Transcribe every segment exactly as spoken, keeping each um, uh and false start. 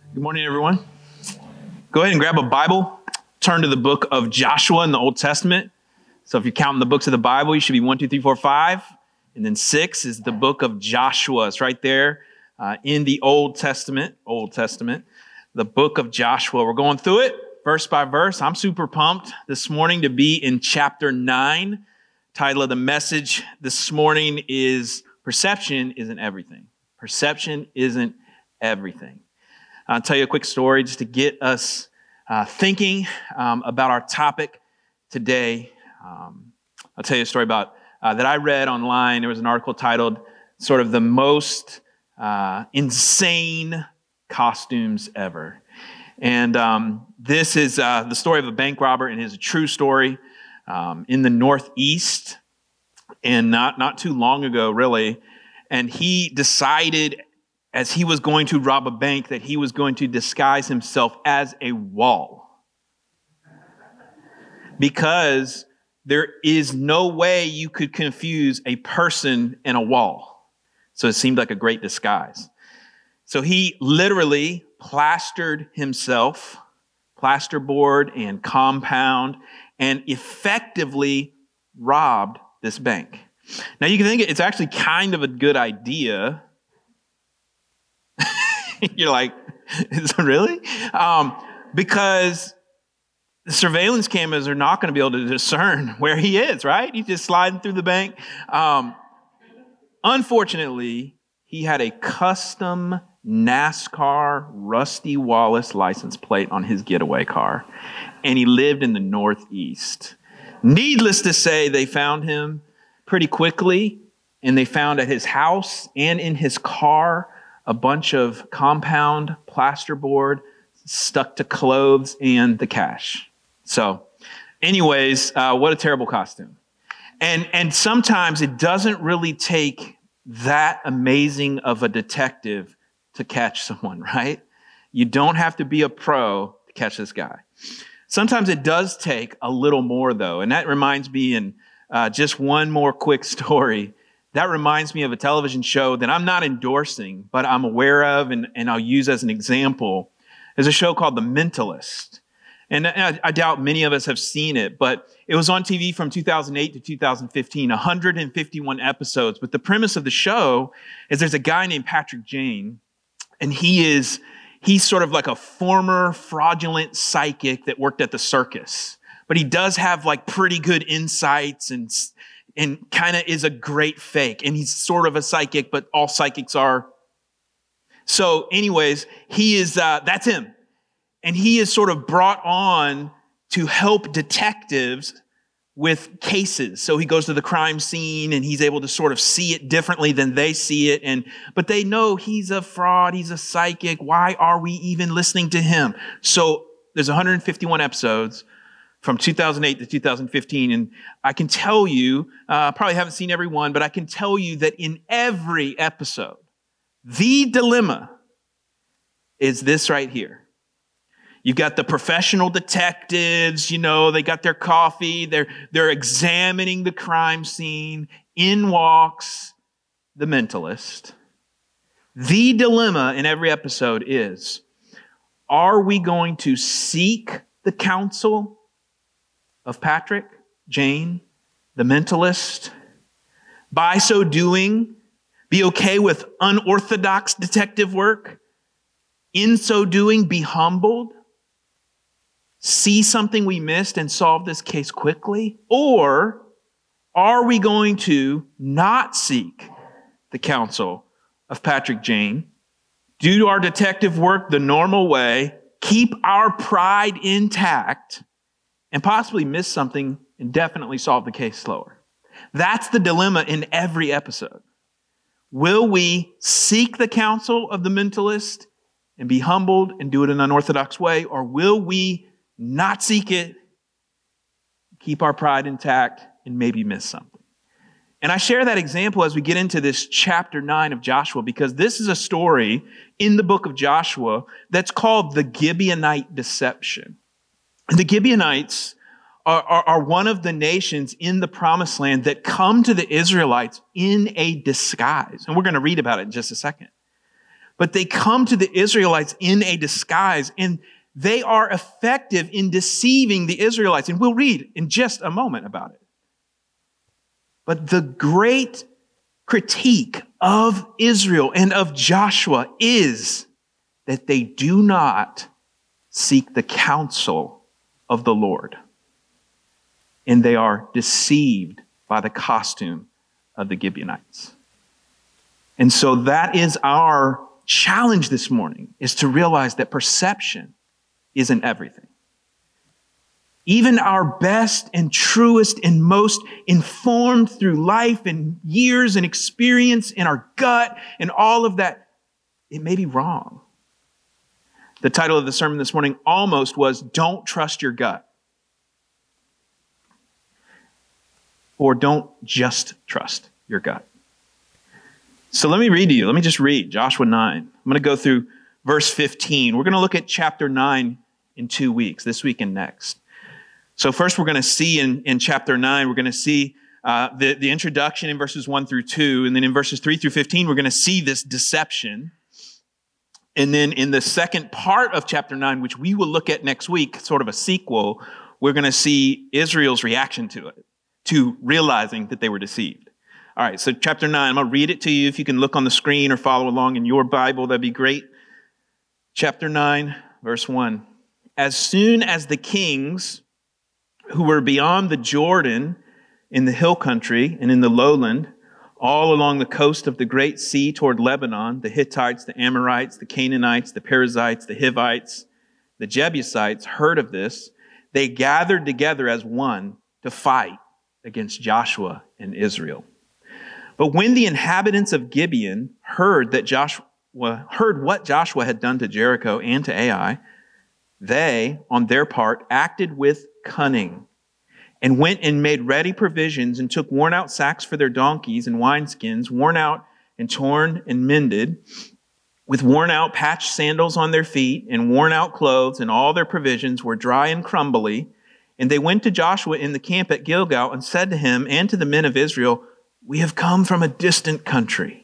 Good morning, everyone. Go ahead and grab a Bible. Turn to the book of Joshua in the Old Testament. So if you're counting the books of the Bible, you should be one, two, three, four, five. And then six is the book of Joshua. It's right there uh, in the Old Testament. Old Testament. The book of Joshua. We're going through it verse by verse. I'm super pumped this morning to be in chapter nine. Title of the message this morning is Perception Isn't Everything. Perception isn't everything. I'll tell you a quick story just to get us uh, thinking um, about our topic today. Um, I'll tell you a story about uh, that I read online. There was an article titled sort of the most uh, insane costumes ever. And um, this is uh, the story of a bank robber, and it is a true story um, in the Northeast, and not, not too long ago, really. And he decided, as he was going to rob a bank, that he was going to disguise himself as a wall. Because there is no way you could confuse a person and a wall. So it seemed like a great disguise. So he literally plastered himself, plasterboard and compound, and effectively robbed this bank. Now you can think it's actually kind of a good idea. You're like, is it really? Um, because the surveillance cameras are not going to be able to discern where he is, right? He's just sliding through the bank. Um, unfortunately, he had a custom NASCAR Rusty Wallace license plate on his getaway car, and he lived in the Northeast. Needless to say, they found him pretty quickly, and they found at his house and in his car a bunch of compound plasterboard stuck to clothes and the cash. So anyways, uh, what a terrible costume. And, and sometimes it doesn't really take that amazing of a detective to catch someone, right? You don't have to be a pro to catch this guy. Sometimes it does take a little more, though. And that reminds me, in uh, just one more quick story, that reminds me of a television show that I'm not endorsing, but I'm aware of and, and I'll use as an example. There's a show called The Mentalist. And I, I doubt many of us have seen it, but it was on T V from two thousand eight to two thousand fifteen, one hundred fifty-one episodes. But the premise of the show is there's a guy named Patrick Jane, and he is, he's sort of like a former fraudulent psychic that worked at the circus. But he does have like pretty good insights and and kind of is a great fake. And he's sort of a psychic, but all psychics are. So anyways, he is, uh, that's him. And he is sort of brought on to help detectives with cases. So he goes to the crime scene and he's able to sort of see it differently than they see it. And, but they know he's a fraud. He's a psychic. Why are we even listening to him? So there's one hundred fifty-one episodes from two thousand eight to two thousand fifteen. And I can tell you, uh, probably haven't seen every one, but I can tell you that in every episode, the dilemma is this right here. You've got the professional detectives, you know, they got their coffee, they're, they're examining the crime scene. In walks the mentalist. The dilemma in every episode is, are we going to seek the counsel of Patrick, Jane, the mentalist? By so doing, be okay with unorthodox detective work? In so doing, be humbled? See something we missed and solve this case quickly? Or are we going to not seek the counsel of Patrick Jane, do our detective work the normal way, keep our pride intact, and possibly miss something and definitely solve the case slower? That's the dilemma in every episode. Will we seek the counsel of the mentalist and be humbled and do it in an unorthodox way? Or will we not seek it, keep our pride intact, and maybe miss something? And I share that example as we get into this chapter nine of Joshua, because this is a story in the book of Joshua that's called the Gibeonite deception. The Gibeonites are, are, are one of the nations in the promised land that come to the Israelites in a disguise. And we're going to read about it in just a second. but they come to the Israelites in a disguise, and they are effective in deceiving the Israelites. And we'll read in just a moment about it. But the great critique of Israel and of Joshua is that they do not seek the counsel of the Lord. And they are deceived by the costume of the Gibeonites. And so that is our challenge this morning, is to realize that perception isn't everything. Even our best and truest and most informed through life and years and experience in our gut and all of that, it may be wrong. The title of the sermon this morning almost was, Don't Trust Your Gut. Or don't just trust your gut. So let me read to you. Let me just read Joshua nine. I'm going to go through verse fifteen. We're going to look at chapter nine in two weeks, this week and next. So first we're going to see in, in chapter nine, we're going to see uh, the, the introduction in verses one through two. And then in verses three through fifteen, we're going to see this deception. And then in the second part of chapter nine, which we will look at next week, sort of a sequel, we're going to see Israel's reaction to it, to realizing that they were deceived. All right, so chapter nine, I'm going to read it to you. If you can look on the screen or follow along in your Bible, that'd be great. Chapter nine, verse one. As soon as the kings who were beyond the Jordan in the hill country and in the lowland, all along the coast of the great sea toward Lebanon, the Hittites, the Amorites, the Canaanites, the Perizzites, the Hivites, the Jebusites heard of this, they gathered together as one to fight against Joshua and Israel. But when the inhabitants of Gibeon heard that Joshua heard what Joshua had done to Jericho and to Ai, they, on their part, acted with cunning and went and made ready provisions and took worn out sacks for their donkeys and wineskins, worn out and torn and mended, with worn out patched sandals on their feet and worn out clothes, and all their provisions were dry and crumbly. And they went to Joshua in the camp at Gilgal and said to him and to the men of Israel, We have come from a distant country.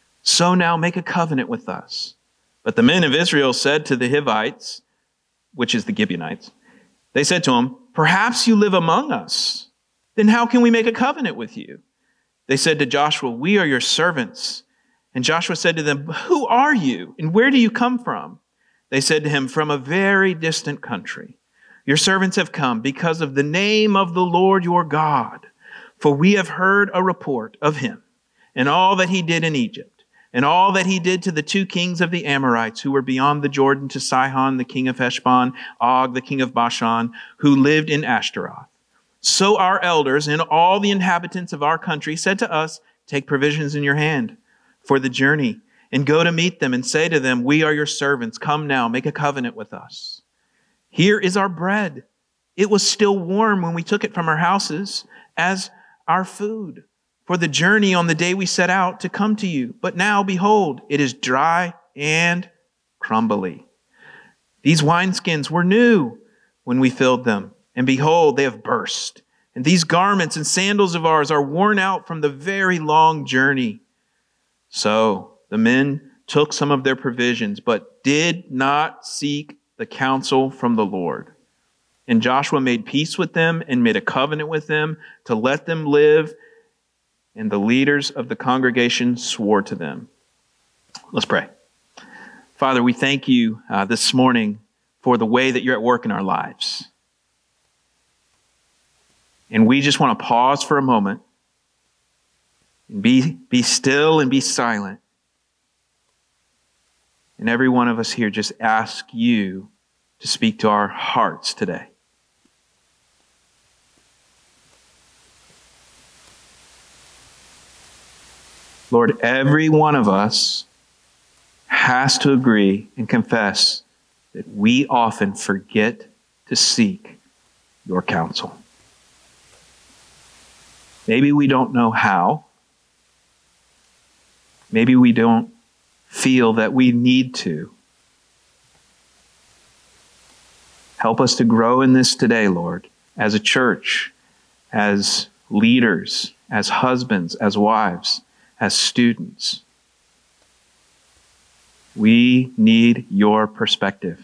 So now make a covenant with us. But the men of Israel said to the Hivites, which is the Gibeonites, they said to him, Perhaps you live among us. Then how can we make a covenant with you? They said to Joshua, We are your servants. And Joshua said to them, Who are you, and where do you come from? They said to him, From a very distant country. Your servants have come because of the name of the Lord your God. For we have heard a report of him and all that he did in Egypt, and all that he did to the two kings of the Amorites who were beyond the Jordan, to Sihon, the king of Heshbon, Og, the king of Bashan, who lived in Ashtaroth. So our elders and all the inhabitants of our country said to us, Take provisions in your hand for the journey, and go to meet them, and say to them, We are your servants. Come now, make a covenant with us. Here is our bread. It was still warm when we took it from our houses as our food for the journey on the day we set out to come to you. But now, behold, it is dry and crumbly. These wineskins were new when we filled them, and behold, they have burst. And these garments and sandals of ours are worn out from the very long journey. So the men took some of their provisions, but did not seek the counsel from the Lord. And Joshua made peace with them and made a covenant with them to let them live. And the leaders of the congregation swore to them. Let's pray. Father, we thank you uh, this morning for the way that you're at work in our lives. And we just want to pause for a moment and be, be still and be silent. And every one of us here just ask you to speak to our hearts today. Lord, every one of us has to agree and confess that we often forget to seek your counsel. Maybe we don't know how. Maybe we don't feel that we need to. Help us to grow in this today, Lord, as a church, as leaders, as husbands, as wives, as students. We need your perspective.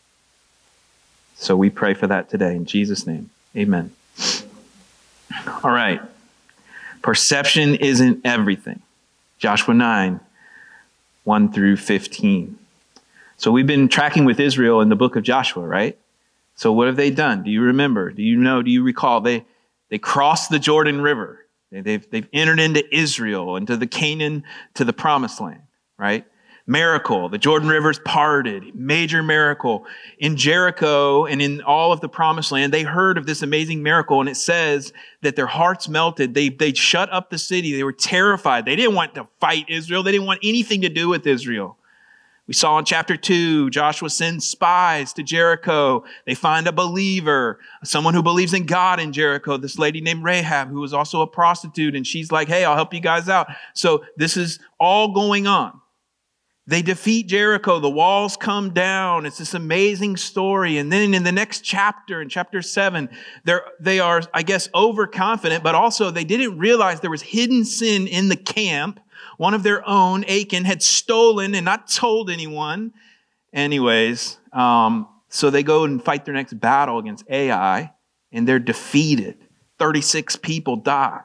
So we pray for that today. In Jesus' name, amen. All right. Perception isn't everything. Joshua nine, one through fifteen. So we've been tracking with Israel in the book of Joshua, right? So what have they done? Do you remember? Do you know? Do you recall? They they crossed the Jordan River. They've, they've entered into Israel, into the Canaan, to the promised land, right? Miracle. The Jordan River's parted. Major miracle. In Jericho and in all of the promised land, they heard of this amazing miracle, and it says that their hearts melted. They, they shut up the city. They were terrified. They didn't want to fight Israel. They didn't want anything to do with Israel. We saw in chapter two, Joshua sends spies to Jericho. They find a believer, someone who believes in God in Jericho, this lady named Rahab, who was also a prostitute, and she's like, hey, I'll help you guys out. So this is all going on. They defeat Jericho. The walls come down. It's this amazing story. And then in the next chapter, in chapter seven, they're, they are, I guess, overconfident, but also they didn't realize there was hidden sin in the camp. One of their own, Achan, had stolen and not told anyone. Anyways, um, so they go and fight their next battle against Ai, and they're defeated. thirty-six people die.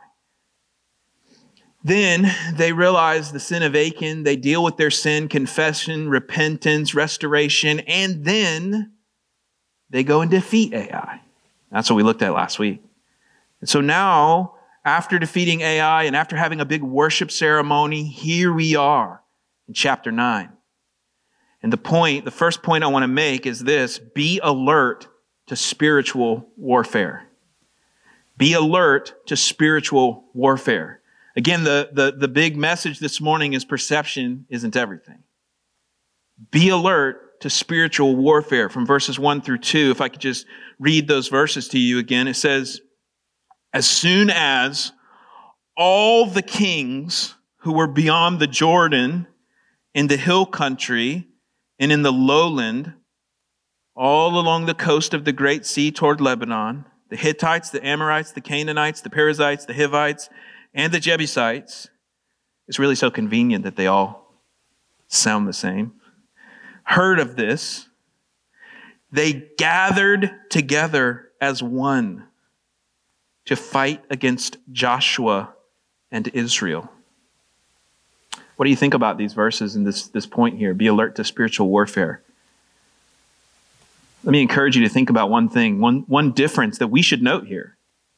Then they realize the sin of Achan. They deal with their sin, confession, repentance, restoration, and then they go and defeat Ai. That's what we looked at last week. And so now, after defeating Ai and after having a big worship ceremony, here we are in chapter nine. And the point, the first point I want to make is this: be alert to spiritual warfare. Be alert to spiritual warfare. Again, the, the, the big message this morning is perception isn't everything. Be alert to spiritual warfare from verses one through two. If I could just read those verses to you again. It says, as soon as all the kings who were beyond the Jordan in the hill country and in the lowland, all along the coast of the great sea toward Lebanon, the Hittites, the Amorites, the Canaanites, the Perizzites, the Hivites, and the Jebusites, it's really so convenient that they all sound the same, heard of this, they gathered together as one to fight against Joshua and Israel. What do you think about these verses and this, this point here? Be alert to spiritual warfare. Let me encourage you to think about one thing, one, one difference that we should note here.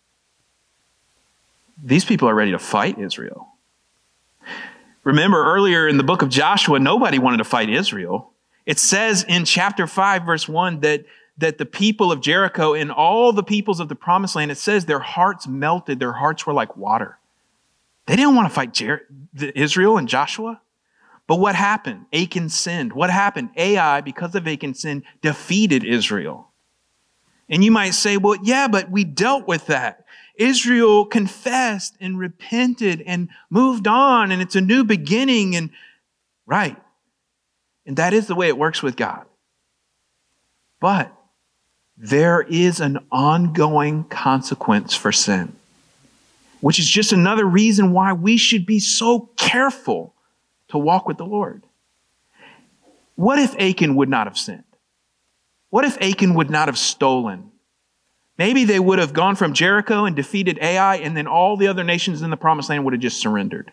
These people are ready to fight Israel. Remember earlier in the book of Joshua, nobody wanted to fight Israel. It says in chapter five, verse one, that, that the people of Jericho and all the peoples of the promised land, it says their hearts melted. Their hearts were like water. They didn't want to fight Jer- Israel and Joshua. But what happened? Achan sinned. What happened? Ai, because of Achan's sin, defeated Israel. And you might say, well, yeah, but we dealt with that. Israel confessed and repented and moved on, and it's a new beginning. And right. And that is the way it works with God. But there is an ongoing consequence for sin, which is just another reason why we should be so careful to walk with the Lord. What if Achan would not have sinned? What if Achan would not have stolen? Maybe they would have gone from Jericho and defeated Ai, and then all the other nations in the promised land would have just surrendered.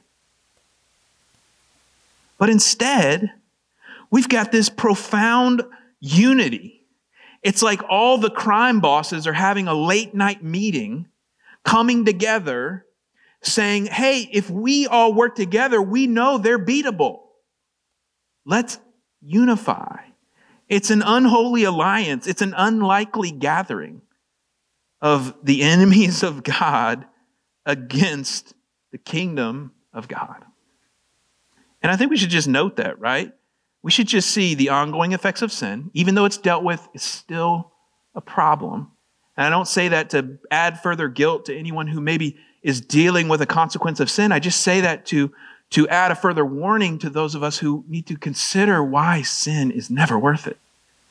But instead, we've got this profound unity. It's like all the crime bosses are having a late night meeting, coming together, saying, hey, if we all work together, we know they're beatable. Let's unify. It's an unholy alliance. It's an unlikely gathering of the enemies of God against the kingdom of God. And I think we should just note that, right? We should just see the ongoing effects of sin, even though it's dealt with, it's still a problem. And I don't say that to add further guilt to anyone who maybe is dealing with a consequence of sin. I just say that to, to add a further warning to those of us who need to consider why sin is never worth it.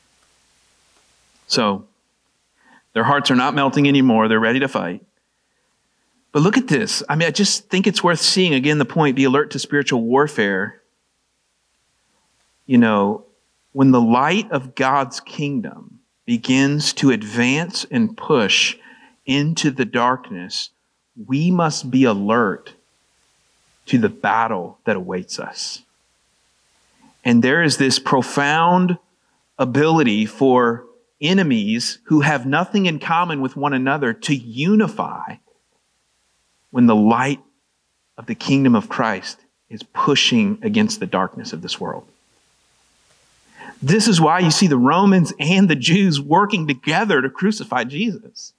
So, their hearts are not melting anymore. They're ready to fight. But look at this. I mean, I just think it's worth seeing. Again, the point, be alert to spiritual warfare. you know, when the light of God's kingdom begins to advance and push into the darkness, we must be alert to the battle that awaits us. And there is this profound ability for enemies who have nothing in common with one another to unify when the light of the kingdom of Christ is pushing against the darkness of this world. This is why you see the Romans and the Jews working together to crucify Jesus.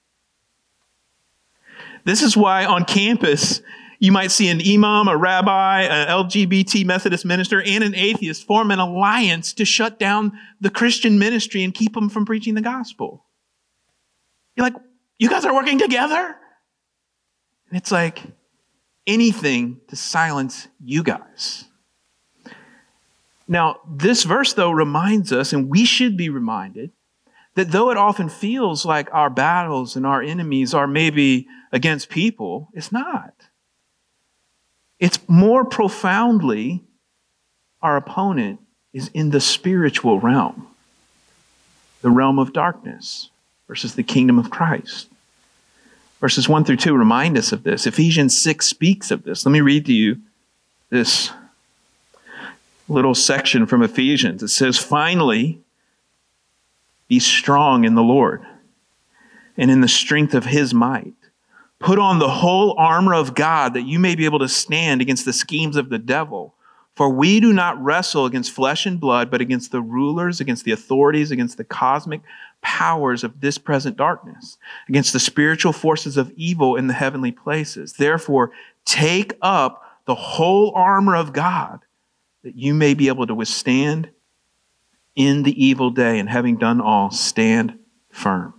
This is why on campus you might see an imam, a rabbi, an L G B T Methodist minister, and an atheist form an alliance to shut down the Christian ministry and keep them from preaching the gospel. You're like, you guys are working together? And it's like anything to silence you guys. Now, this verse, though, reminds us, and we should be reminded, that though it often feels like our battles and our enemies are maybe against people, it's not. It's more profoundly our opponent is in the spiritual realm, the realm of darkness versus the kingdom of Christ. Verses one through two remind us of this. Ephesians six speaks of this. Let me read to you this little section from Ephesians. It says, "Finally, be strong in the Lord and in the strength of his might. Put on the whole armor of God that you may be able to stand against the schemes of the devil. For we do not wrestle against flesh and blood, but against the rulers, against the authorities, against the cosmic powers of this present darkness, against the spiritual forces of evil in the heavenly places. Therefore, take up the whole armor of God that you may be able to withstand in the evil day, and having done all, stand firm."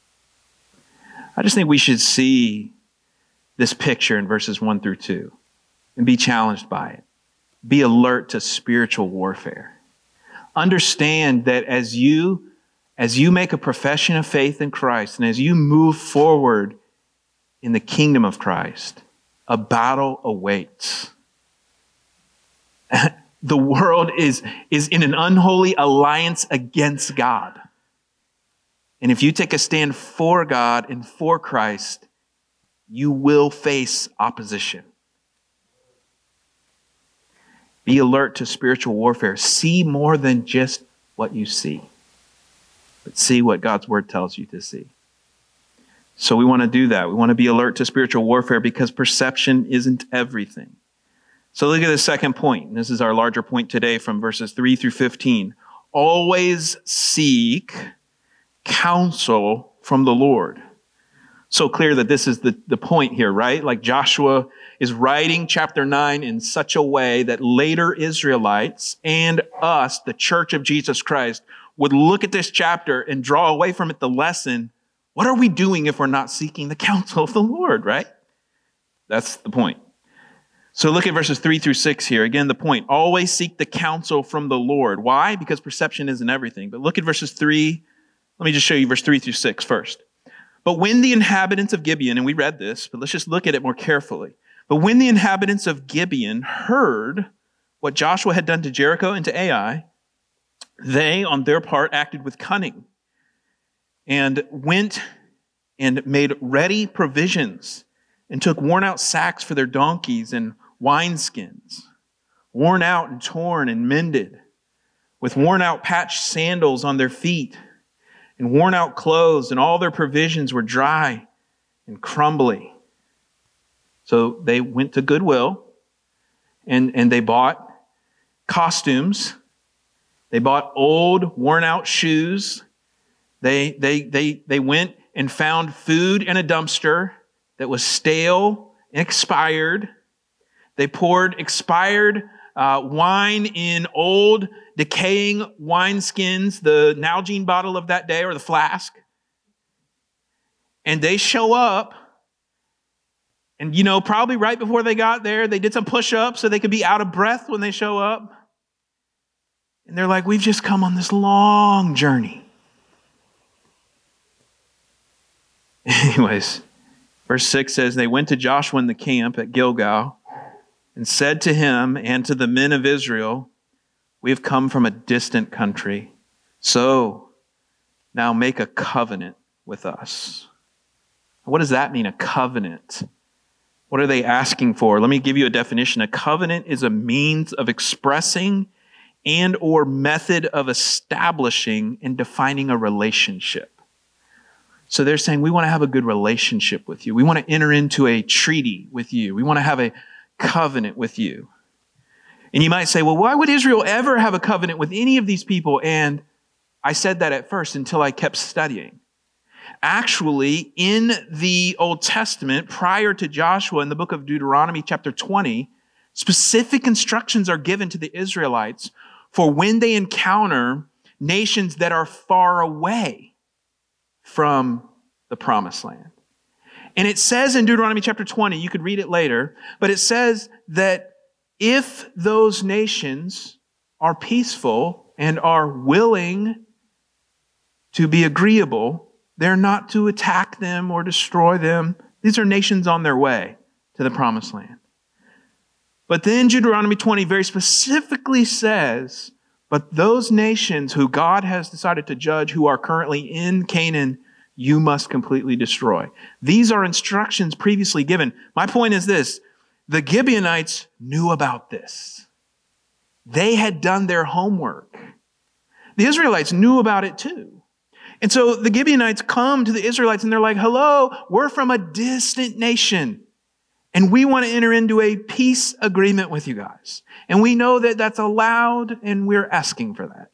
I just think we should see this picture in verses one through two and be challenged by it. Be alert to spiritual warfare. Understand that as you, as you make a profession of faith in Christ and as you move forward in the kingdom of Christ, a battle awaits. The world is, is in an unholy alliance against God. And if you take a stand for God and for Christ, you will face opposition. Be alert to spiritual warfare. See more than just what you see, but see what God's word tells you to see. So we want to do that. We want to be alert to spiritual warfare because perception isn't everything. So look at the second point. This is our larger point today from verses three through fifteen. Always seek counsel from the Lord. So clear that this is the, the point here, right? Like Joshua is writing chapter nine in such a way that later Israelites and us, the church of Jesus Christ, would look at this chapter and draw away from it the lesson. What are we doing if we're not seeking the counsel of the Lord, right? That's the point. So look at verses three through six here. Again, the point, always seek the counsel from the Lord. Why? Because perception isn't everything. But look at verses three. Let me just show you verse three through six first. But when the inhabitants of Gibeon, and we read this, but let's just look at it more carefully. But when the inhabitants of Gibeon heard what Joshua had done to Jericho and to Ai, they, on their part, acted with cunning and went and made ready provisions and took worn-out sacks for their donkeys and wineskins, worn out and torn and mended, with worn-out patched sandals on their feet and worn-out clothes, and all their provisions were dry and crumbly. So they went to Goodwill and, and they bought costumes. They bought old, worn-out shoes. They, they, they, they went and found food in a dumpster that was stale and expired. They poured expired uh, wine in old, decaying wineskins, the Nalgene bottle of that day or the flask. And they show up, and you know, probably right before they got there, they did some push-ups so they could be out of breath when they show up. And they're like, we've just come on this long journey. Anyways, verse six says, they went to Joshua in the camp at Gilgal and said to him and to the men of Israel, We have come from a distant country. So now make a covenant with us. What does that mean, a covenant? What are they asking for? Let me give you a definition. A covenant is a means of expressing and or method of establishing and defining a relationship. So they're saying, we want to have a good relationship with you. We want to enter into a treaty with you. We want to have a covenant with you. And you might say, well, why would Israel ever have a covenant with any of these people? And I said that at first until I kept studying. Actually, in the Old Testament, prior to Joshua, in the book of Deuteronomy chapter twenty, specific instructions are given to the Israelites for when they encounter nations that are far away from the promised land. And it says in Deuteronomy chapter twenty, you could read it later, but it says that if those nations are peaceful and are willing to be agreeable, they're not to attack them or destroy them. These are nations on their way to the promised land. But then Deuteronomy twenty very specifically says, but those nations who God has decided to judge, who are currently in Canaan, you must completely destroy. These are instructions previously given. My point is this: the Gibeonites knew about this. They had done their homework. The Israelites knew about it too. And so the Gibeonites come to the Israelites and they're like, hello, we're from a distant nation. And we want to enter into a peace agreement with you guys. And we know that that's allowed and we're asking for that.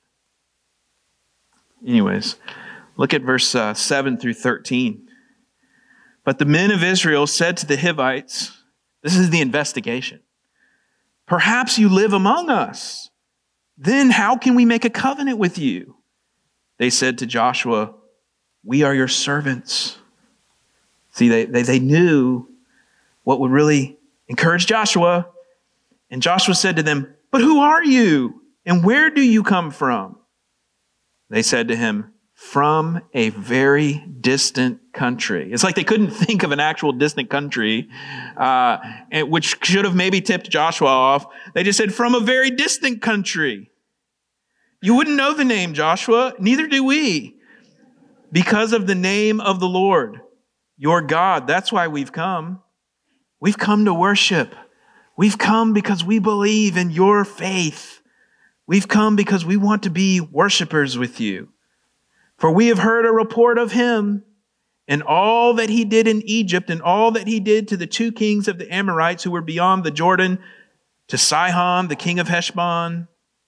Anyways, look at verse uh, seven through thirteen. But the men of Israel said to the Hivites, this is the investigation, perhaps you live among us. Then how can we make a covenant with you? They said to Joshua, we are your servants. See, they, they, they knew what would really encourage Joshua. And Joshua said to them, but who are you? And where do you come from? They said to him, from a very distant country. It's like they couldn't think of an actual distant country, uh, which should have maybe tipped Joshua off. They just said, from a very distant country. You wouldn't know the name, Joshua. Neither do we. Because of the name of the Lord, your God. That's why we've come. We've come to worship. We've come because we believe in your faith. We've come because we want to be worshipers with you. For we have heard a report of him and all that he did in Egypt and all that he did to the two kings of the Amorites who were beyond the Jordan, to Sihon, the king of Heshbon.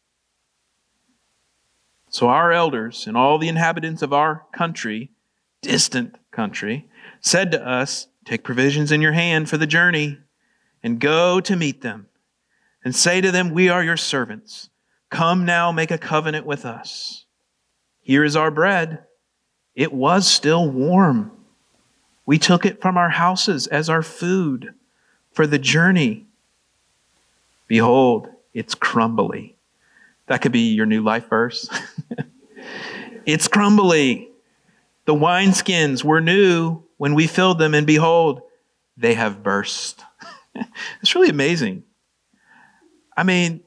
So our elders and all the inhabitants of our country, distant country, said to us, take provisions in your hand for the journey and go to meet them and say to them, we are your servants. Come now, make a covenant with us. Here is our bread. It was still warm. We took it from our houses as our food for the journey. Behold, it's crumbly. That could be your new life verse. It's crumbly. The wineskins were new when we filled them, and behold, they have burst. It's really amazing. I mean,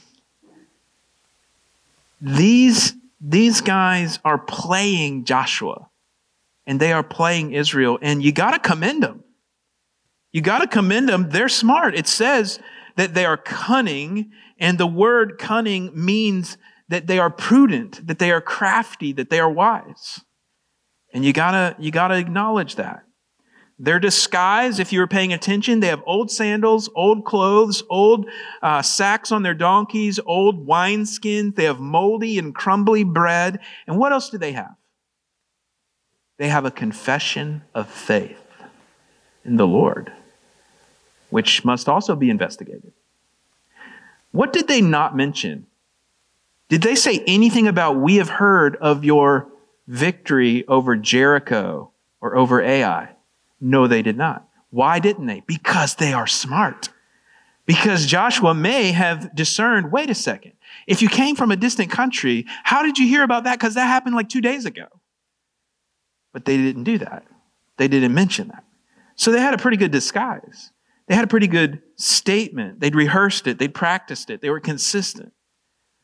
these, these guys are playing Joshua, and they are playing Israel, and you got to commend them. You got to commend them. They're smart. It says that they are cunning, and the word cunning means that they are prudent, that they are crafty, that they are wise. And you gotta, you gotta acknowledge that. Their disguise, if you were paying attention, they have old sandals, old clothes, old uh, sacks on their donkeys, old wineskins. They have moldy and crumbly bread. And what else do they have? They have a confession of faith in the Lord, which must also be investigated. What did they not mention? Did they say anything about, we have heard of your victory over Jericho or over Ai? No, they did not. Why didn't they? Because they are smart. Because Joshua may have discerned, wait a second, if you came from a distant country, how did you hear about that? Because that happened like two days ago. But they didn't do that. They didn't mention that. So they had a pretty good disguise. They had a pretty good statement. They'd rehearsed it. They'd practiced it. They were consistent.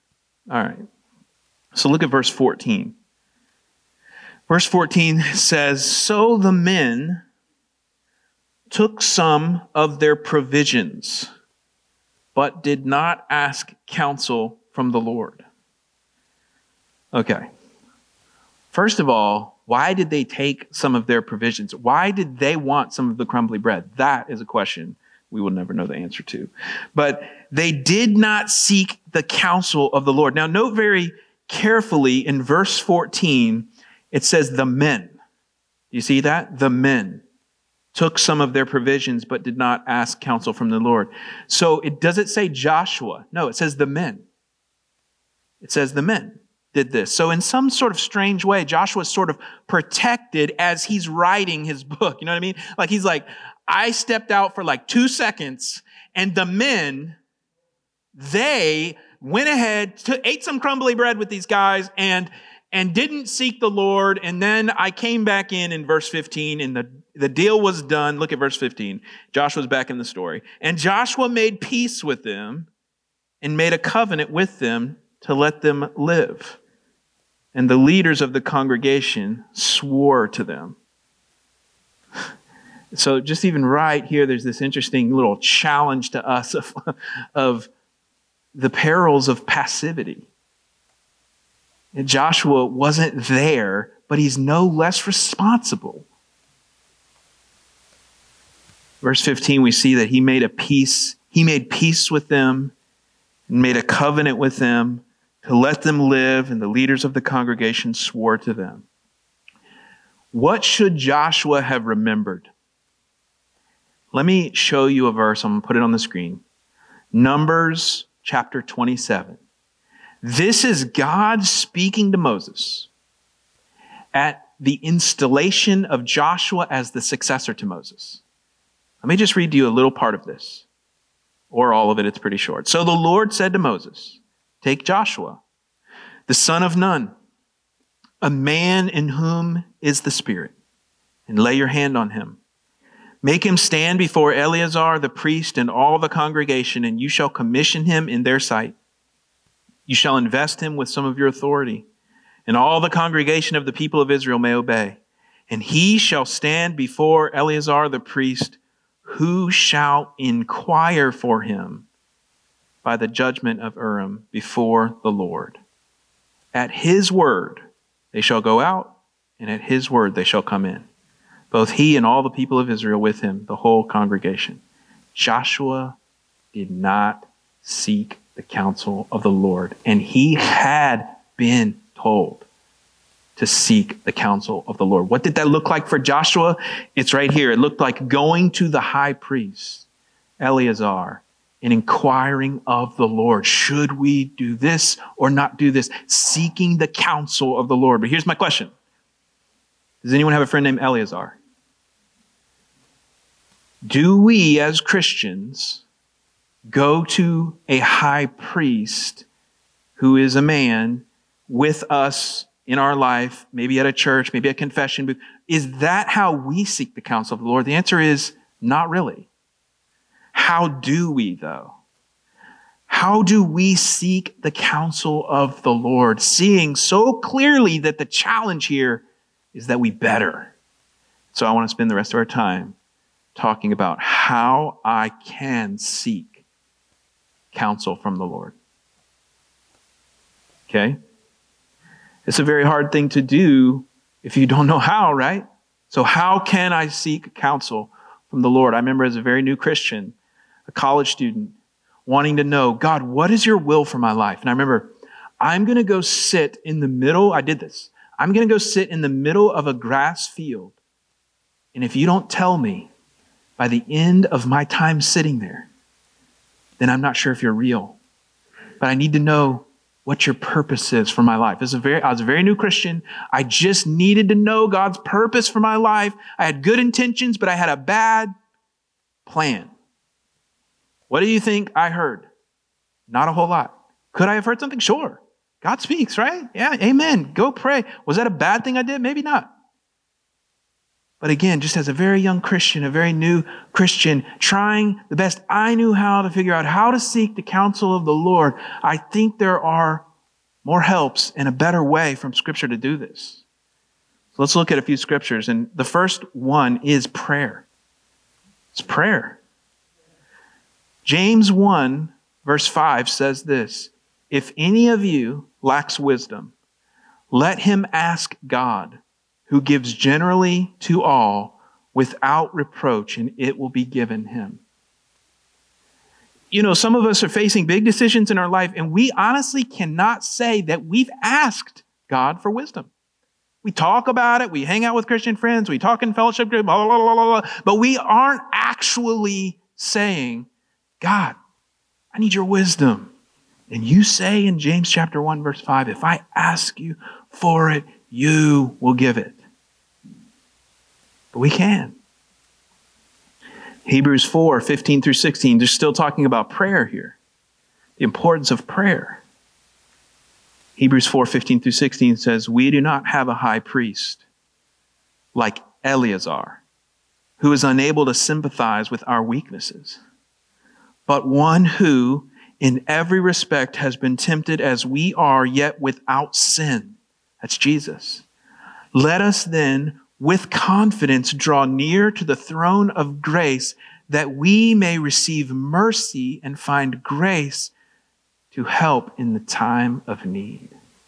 All right. So look at verse fourteen. Verse fourteen says, "So the men took some of their provisions, but did not ask counsel from the Lord." Okay. First of all, why did they take some of their provisions? Why did they want some of the crumbly bread? That is a question we will never know the answer to. But they did not seek the counsel of the Lord. Now, note very carefully in verse fourteen, it says the men. You see that? The men took some of their provisions, but did not ask counsel from the Lord. So it doesn't say Joshua. No, it says the men. It says the men did this. So in some sort of strange way, Joshua is sort of protected as he's writing his book. You know what I mean? Like he's like, I stepped out for like two seconds and the men, they went ahead, to, ate some crumbly bread with these guys and, and didn't seek the Lord. And then I came back in in verse fifteen and the, the deal was done. Look at verse fifteen. Joshua's back in the story. "And Joshua made peace with them and made a covenant with them to let them live. And the leaders of the congregation swore to them." So just even right here, there's this interesting little challenge to us of, of the perils of passivity. And Joshua wasn't there, but he's no less responsible. Verse fifteen, we see that he made a peace, he made peace with them and made a covenant with them to let them live, and the leaders of the congregation swore to them. What should Joshua have remembered? Let me show you a verse. I'm going to put it on the screen. Numbers chapter twenty-seven. This is God speaking to Moses at the installation of Joshua as the successor to Moses. Let me just read to you a little part of this, or all of it. It's pretty short. "So the Lord said to Moses, take Joshua, the son of Nun, a man in whom is the Spirit, and lay your hand on him. Make him stand before Eleazar the priest and all the congregation, and you shall commission him in their sight. You shall invest him with some of your authority, and all the congregation of the people of Israel may obey. And he shall stand before Eleazar the priest, who shall inquire for him by the judgment of Urim before the Lord. At his word they shall go out, and at his word they shall come in. Both he and all the people of Israel with him, the whole congregation." Joshua did not seek the counsel of the Lord, and he had been told to seek the counsel of the Lord. What did that look like for Joshua? It's right here. It looked like going to the high priest, Eleazar, and inquiring of the Lord. Should we do this or not do this? Seeking the counsel of the Lord. But here's my question. Does anyone have a friend named Eleazar? Do we as Christians go to a high priest who is a man with us in our life, maybe at a church, maybe a confession booth? Is that how we seek the counsel of the Lord? The answer is not really. How do we, though? How do we seek the counsel of the Lord, seeing so clearly that the challenge here is that we better? So I want to spend the rest of our time talking about how I can seek counsel from the Lord. Okay? It's a very hard thing to do if you don't know how, right? So how can I seek counsel from the Lord? I remember as a very new Christian, a college student, wanting to know, God, what is your will for my life? And I remember, I'm going to go sit in the middle. I did this. I'm going to go sit in the middle of a grass field. And if you don't tell me by the end of my time sitting there, then I'm not sure if you're real. But I need to know what your purpose is for my life. This is a very, I was a very new Christian. I just needed to know God's purpose for my life. I had good intentions, but I had a bad plan. What do you think I heard? Not a whole lot. Could I have heard something? Sure. God speaks, right? Yeah, amen. Go pray. Was that a bad thing I did? Maybe not. But again, just as a very young Christian, a very new Christian, trying the best I knew how to figure out how to seek the counsel of the Lord, I think there are more helps, and a better way from Scripture to do this. So let's look at a few scriptures. And the first one is prayer. It's prayer. James one, verse five says this, "If any of you lacks wisdom, let him ask God, who gives generally to all without reproach, and it will be given him." You know, some of us are facing big decisions in our life, and we honestly cannot say that we've asked God for wisdom. We talk about it, we hang out with Christian friends, we talk in fellowship group, blah, blah, blah, blah, blah, but we aren't actually saying, "God, I need your wisdom." And you say in James chapter one, verse five, "If I ask you for it, you will give it." But we can. Hebrews four, fifteen through sixteen, they're still talking about prayer here. The importance of prayer. Hebrews four, fifteen through sixteen says, "We do not have a high priest like Eleazar, who is unable to sympathize with our weaknesses, but one who in every respect has been tempted as we are, yet without sin." That's Jesus. "Let us then with confidence draw near to the throne of grace, that we may receive mercy and find grace to help in the time of need."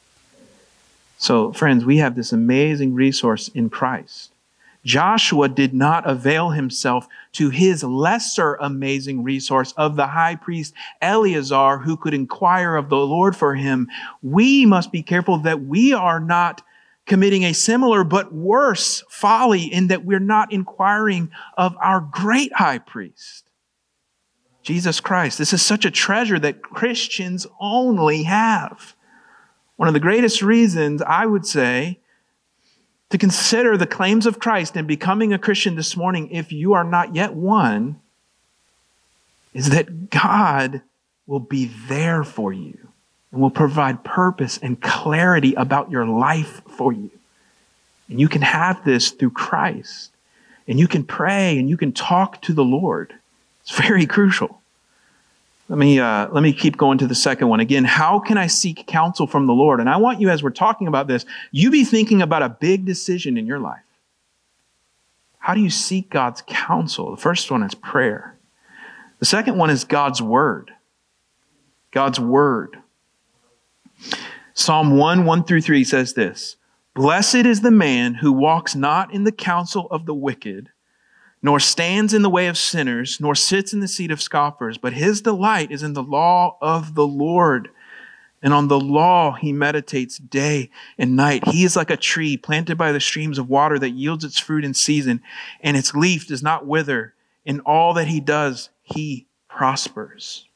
So, friends, we have this amazing resource in Christ. Joshua did not avail himself to his lesser amazing resource of the high priest Eleazar, who could inquire of the Lord for him. We must be careful that we are not committing a similar but worse folly in that we're not inquiring of our great high priest, Jesus Christ. This is such a treasure that Christians only have. One of the greatest reasons, I would say, to consider the claims of Christ and becoming a Christian this morning, if you are not yet one, is that God will be there for you and will provide purpose and clarity about your life for you. And you can have this through Christ. And you can pray and you can talk to the Lord. It's very crucial. Let me, uh, let me keep going to the second one. Again, how can I seek counsel from the Lord? And I want you, as we're talking about this, you be thinking about a big decision in your life. How do you seek God's counsel? The first one is prayer. The second one is God's word. God's word. Psalm one, one through three says this, "Blessed is the man who walks not in the counsel of the wicked, nor stands in the way of sinners, nor sits in the seat of scoffers, but his delight is in the law of the Lord. And on the law he meditates day and night. He is like a tree planted by the streams of water that yields its fruit in season, and its leaf does not wither. In all that he does, he prospers."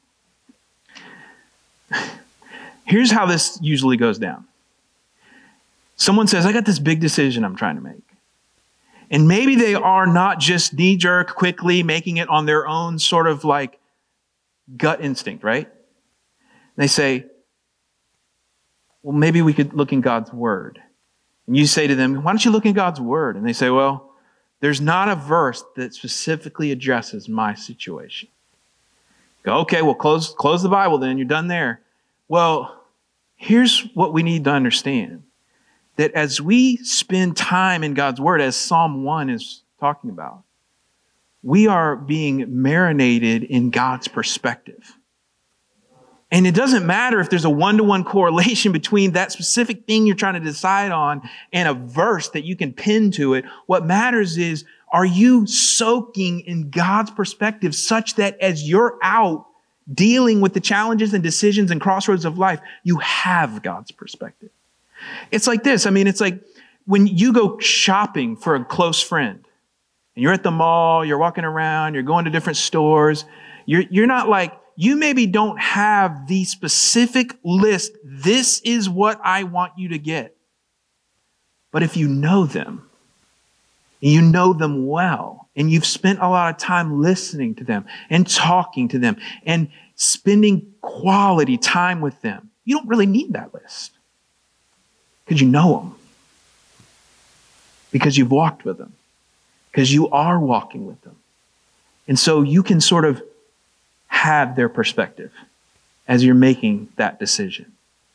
Here's how this usually goes down. Someone says, "I got this big decision I'm trying to make." And maybe they are not just knee-jerk, quickly making it on their own sort of like gut instinct, right? They say, "Well, maybe we could look in God's word." And you say to them, "Why don't you look in God's word?" And they say, "Well, there's not a verse that specifically addresses my situation." Go, "Okay, well, close, close the Bible then. You're done there." Well, here's what we need to understand. That as we spend time in God's word, as Psalm one is talking about, we are being marinated in God's perspective. And it doesn't matter if there's a one-to-one correlation between that specific thing you're trying to decide on and a verse that you can pin to it. What matters is, are you soaking in God's perspective such that as you're out dealing with the challenges and decisions and crossroads of life, you have God's perspective? It's like this. I mean, it's like when you go shopping for a close friend and you're at the mall, you're walking around, you're going to different stores. You're, you're not like, you maybe don't have the specific list. This is what I want you to get. But if you know them, and you know them well, and you've spent a lot of time listening to them and talking to them and spending quality time with them, you don't really need that list. Because you know them. Because you've walked with them. Because you are walking with them. And so you can sort of have their perspective as you're making that decision.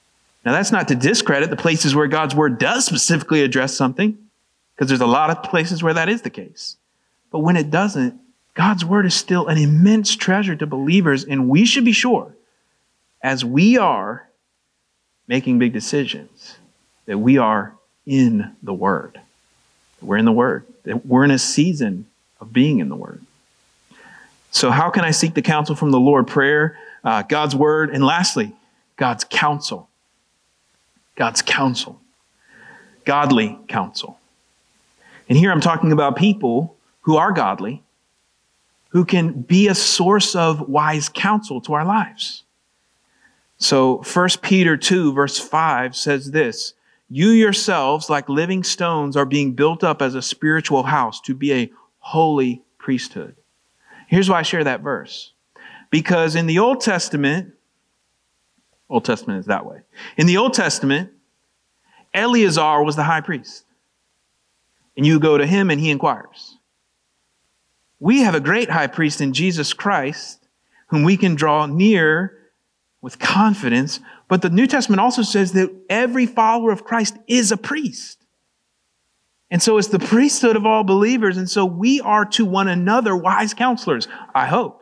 Now, that's not to discredit the places where God's word does specifically address something, because there's a lot of places where that is the case. But when it doesn't, God's word is still an immense treasure to believers, and we should be sure, as we are making big decisions, that we are in the word. We're in the word. That we're in a season of being in the word. So how can I seek the counsel from the Lord? Prayer, uh, God's word, and lastly, God's counsel. God's counsel. Godly counsel. And here I'm talking about people who are godly, who can be a source of wise counsel to our lives. So First Peter two, verse five says this, you yourselves, like living stones, are being built up as a spiritual house to be a holy priesthood. Here's why I share that verse. Because in the Old Testament, Old Testament is that way. In the Old Testament, Eleazar was the high priest. And you go to him and he inquires. We have a great high priest in Jesus Christ, whom we can draw near with confidence. But the New Testament also says that every follower of Christ is a priest. And so it's the priesthood of all believers. And so we are to one another wise counselors, I hope.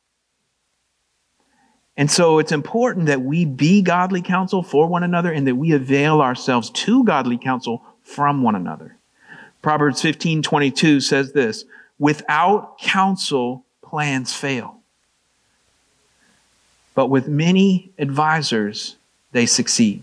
And so it's important that we be godly counsel for one another and that we avail ourselves to godly counsel from one another. Proverbs fifteen twenty-two says this, without counsel, plans fail. But with many advisors, they succeed.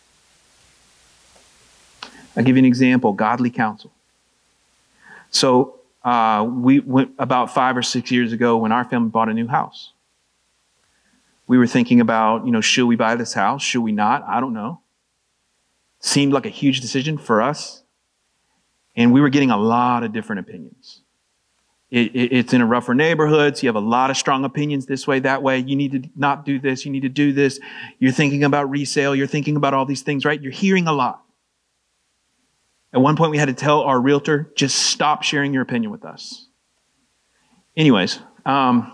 I'll give you an example, godly counsel. So uh, we went about five or six years ago when our family bought a new house. We were thinking about, you know, should we buy this house? Should we not? I don't know. Seemed like a huge decision for us. And we were getting a lot of different opinions. It, it, it's in a rougher neighborhood, so you have a lot of strong opinions this way, that way. You need to not do this. You need to do this. You're thinking about resale. You're thinking about all these things, right? You're hearing a lot. At one point, we had to tell our realtor, just stop sharing your opinion with us. Anyways, um,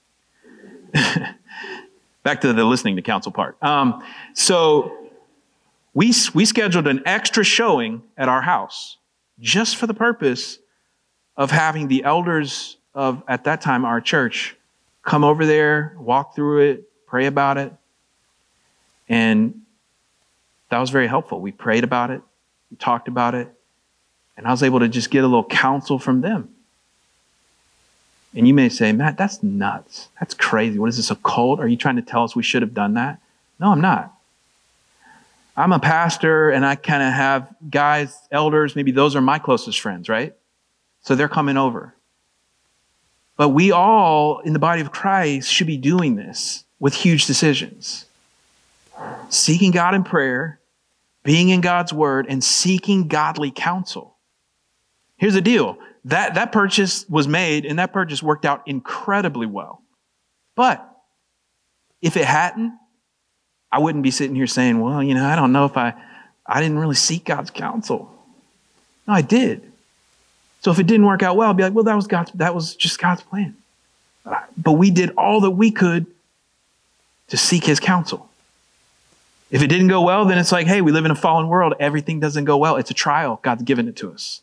back to the listening to counsel part. Um, so we, we scheduled an extra showing at our house just for the purpose of having the elders of, at that time, our church, come over there, walk through it, pray about it. And that was very helpful. We prayed about it. We talked about it. And I was able to just get a little counsel from them. And you may say, Matt, that's nuts. That's crazy. What is this, a cult? Are you trying to tell us we should have done that? No, I'm not. I'm a pastor and I kind of have guys, elders, maybe those are my closest friends, right? So they're coming over. But we all in the body of Christ should be doing this with huge decisions. Seeking God in prayer, being in God's word, and seeking godly counsel. Here's the deal. That, that purchase was made and that purchase worked out incredibly well. But if it hadn't, I wouldn't be sitting here saying, well, you know, I don't know if I, I didn't really seek God's counsel. No, I did. So if it didn't work out well, I'd be like, well, that was God's, that was just God's plan. But we did all that we could to seek his counsel. If it didn't go well, then it's like, hey, we live in a fallen world. Everything doesn't go well. It's a trial. God's given it to us.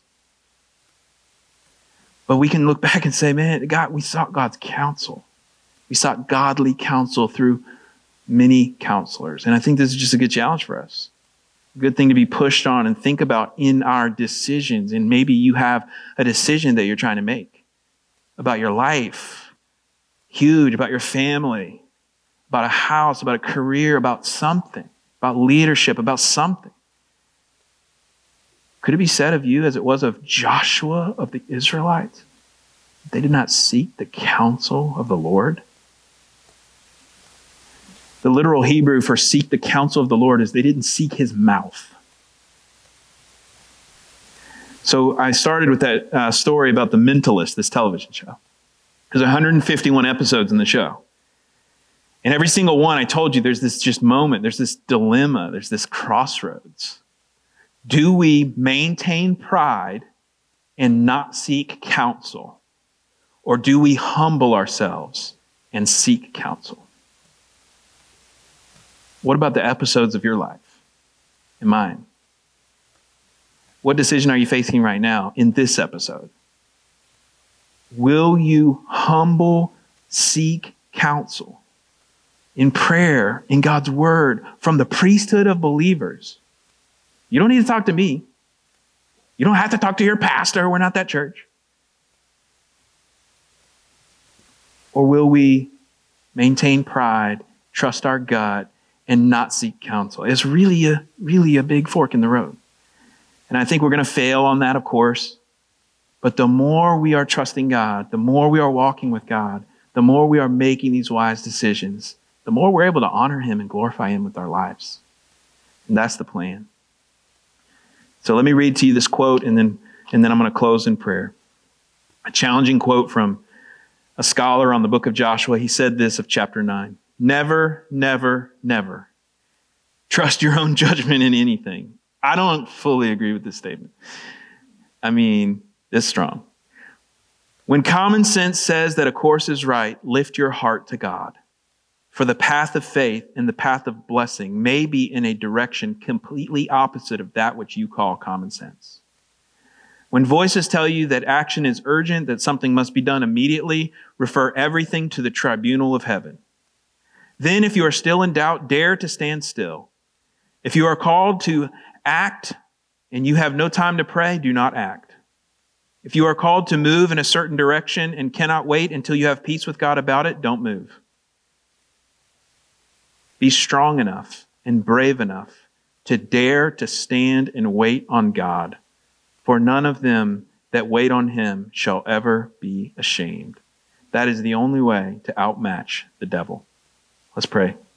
But we can look back and say, man, God, we sought God's counsel. We sought godly counsel through many counselors. And I think this is just a good challenge for us. A good thing to be pushed on and think about in our decisions. And maybe you have a decision that you're trying to make about your life, huge, about your family, about a house, about a career, about something, about leadership, about something. Could it be said of you as it was of Joshua of the Israelites? They did not seek the counsel of the Lord. The literal Hebrew for seek the counsel of the Lord is they didn't seek his mouth. So I started with that uh, story about The Mentalist, this television show. There's one hundred fifty-one episodes in the show. And every single one, I told you, there's this just moment, there's this dilemma, there's this crossroads. Do we maintain pride and not seek counsel? Or do we humble ourselves and seek counsel? What about the episodes of your life? and mine? What decision are you facing right now in this episode? Will you humble, seek counsel in prayer, in God's word, from the priesthood of believers? You don't need to talk to me. You don't have to talk to your pastor. We're not that church. Or will we maintain pride, trust our gut, and not seek counsel? It's really a, really a big fork in the road. And I think we're going to fail on that, of course. But the more we are trusting God, the more we are walking with God, the more we are making these wise decisions, the more we're able to honor him and glorify him with our lives. And that's the plan. So let me read to you this quote, and then, and then I'm going to close in prayer. A challenging quote from a scholar on the book of Joshua. He said this of chapter nine. Never, never, never trust your own judgment in anything. I don't fully agree with this statement. I mean, it's strong. When common sense says that a course is right, lift your heart to God. For the path of faith and the path of blessing may be in a direction completely opposite of that which you call common sense. When voices tell you that action is urgent, that something must be done immediately, refer everything to the tribunal of heaven. Then, if you are still in doubt, dare to stand still. If you are called to act and you have no time to pray, do not act. If you are called to move in a certain direction and cannot wait until you have peace with God about it, don't move. Be strong enough and brave enough to dare to stand and wait on God. For none of them that wait on him shall ever be ashamed. That is the only way to outmatch the devil. Let's pray.